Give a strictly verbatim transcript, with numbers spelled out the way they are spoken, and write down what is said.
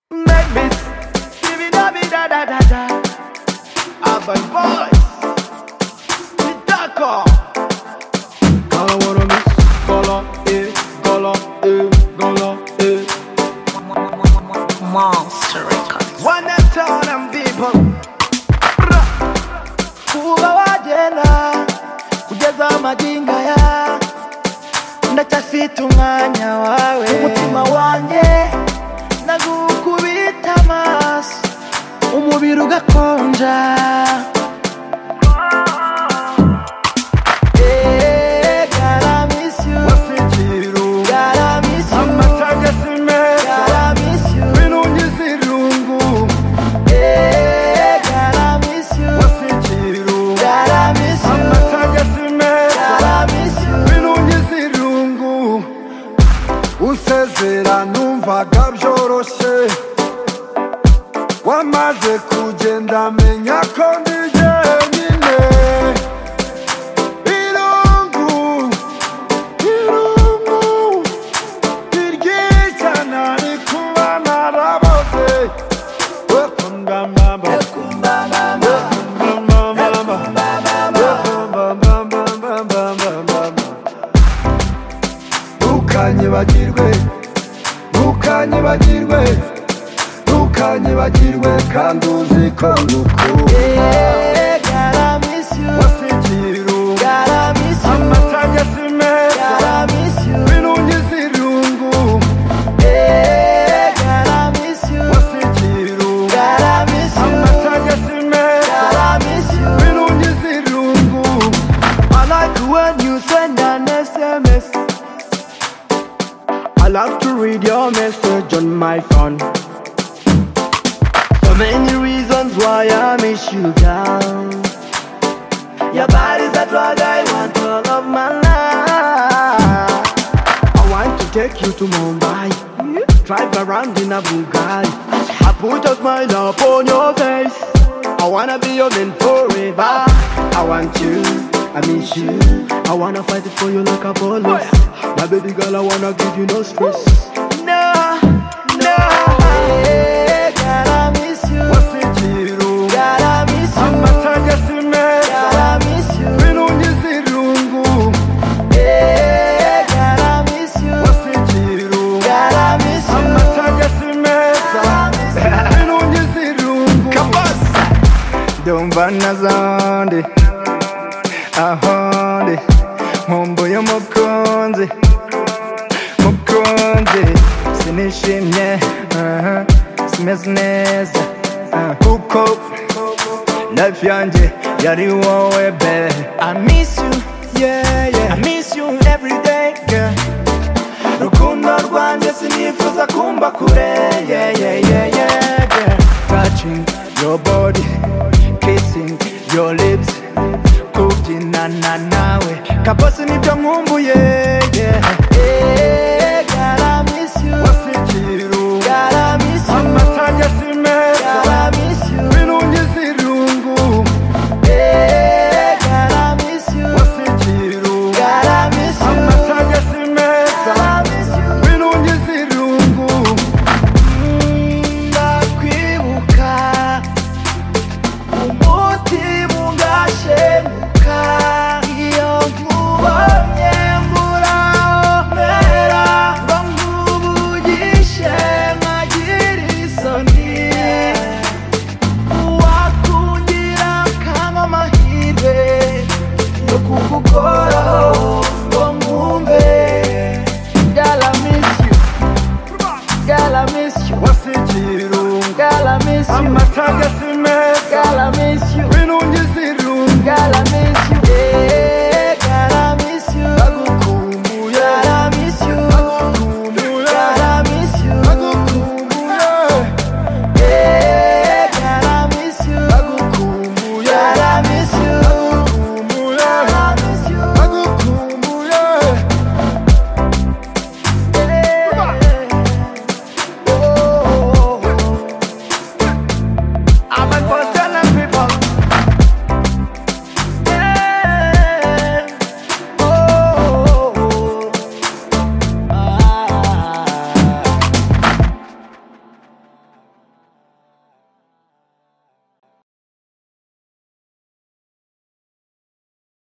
Make me give it da da da da da. Urban boys, the darker. All I wanna miss, color, eh, color, eh, color, eh. Monster Records. One town and people. Kuba wagenda kugeza maginga ya ndacyafite umwanya wawe umutima wanjye nagukubita amaso umubiri ugakonja. Eh, gotta miss you. Wasikiru Gotta miss you. Amataga simeza Gotta miss you. Binungiza irungu Eh, gotta miss you. Wasikiru Gotta miss you. Amataga simeza Gotta miss you. Binungiza irungu Usezera numvaga byoroshye Wamaze kugenda menya ko ndi jyenyine Irungu Irungu Iryica nari kuba naraboze Wekunda mama Kumba mama. Ntukanyibagirwe Ntukanyibagirwe Ntukanyibagirwe kandi uzi ko ngukunda Eh, gotta miss you. Wasikiru Gotta miss you. Amataga simeza Gotta miss you. Binungiza irungu Eh, gotta miss you. Wasikiru Gotta miss you. Amataga simeza Gotta miss you. Binungiza irungu I like when you send an S M S. I love to read your message on my phone. So many reasons why I miss you, girl. Your body's a drug I want all of my life. I want to take you to Mumbai, drive around in a Bugatti. I put a smile upon your face. I wanna be your man forever. I want you, I miss you. I wanna fight it for you like a police. My baby girl, I wanna give you no stress. No, no. Hey, gotta miss you. Wasikiru Gotta miss you. Amataga simeza Gotta miss you. Binungiza irungu Hey, gotta miss you. Wasikiru Gotta miss you. Amataga simeza Gotta miss you. Binungiza irungu Kabasa. Ndumva nazandi ahandi nkumbuye umukunzi mukunzi sinishimye aha, simeze neza ah, kuko life yanjye yari wowe be. I miss you, yeah, yeah. I miss you every day, girl. Rukundo rwanjye sinifuza kumba kure, yeah, yeah, yeah, yeah, girl. Touching your body, kissing your lips, kubyinana nawe Kabosi nibyo nkumbuye, yeah. Eh, gotta miss you. Wasikiru Gotta miss you. Amataga simeza Gotta miss you. Binungiza irungu Eh, gotta miss you. Wasikiru Gotta miss you. Amataga simeza Gotta miss you. Binungiza irungu Ndakwibuka umutima ugashemuka iyo nkubonye mburaho mpera ngo nkuvugishe nkagira isoni wakungira kampa amahirwe yo kugukoraho ngo nkumve. Girl, I miss you. Girl, I miss you. Wasikiru Girl, I miss you. Amataga simeza Girl, I miss you. Binungiza irungu Girl, I miss you.